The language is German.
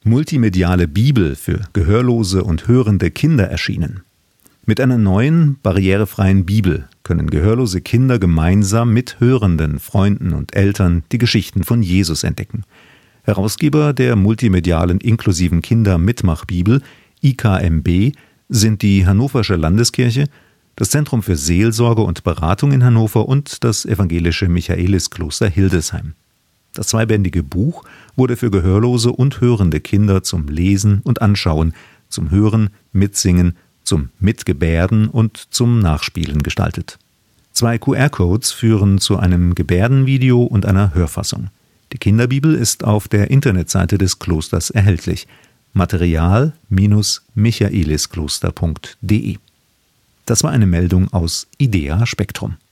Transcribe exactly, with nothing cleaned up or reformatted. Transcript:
multimediale Bibel für gehörlose und hörende Kinder erschienen. Mit einer neuen, barrierefreien Bibel können gehörlose Kinder gemeinsam mit hörenden Freunden und Eltern die Geschichten von Jesus entdecken. Herausgeber der multimedialen inklusiven Kinder-Mitmach-Bibel I K M B sind die Hannoversche Landeskirche, das Zentrum für Seelsorge und Beratung in Hannover und das evangelische Michaeliskloster Hildesheim. Das zweibändige Buch wurde für gehörlose und hörende Kinder zum Lesen und Anschauen, zum Hören, Mitsingen, zum Mitgebärden und zum Nachspielen gestaltet. Zwei Q R-Codes führen zu einem Gebärdenvideo und einer Hörfassung. Die Kinderbibel ist auf der Internetseite des Klosters erhältlich. material Bindestrich michaeliskloster punkt de. Das war eine Meldung aus IDEA Spektrum.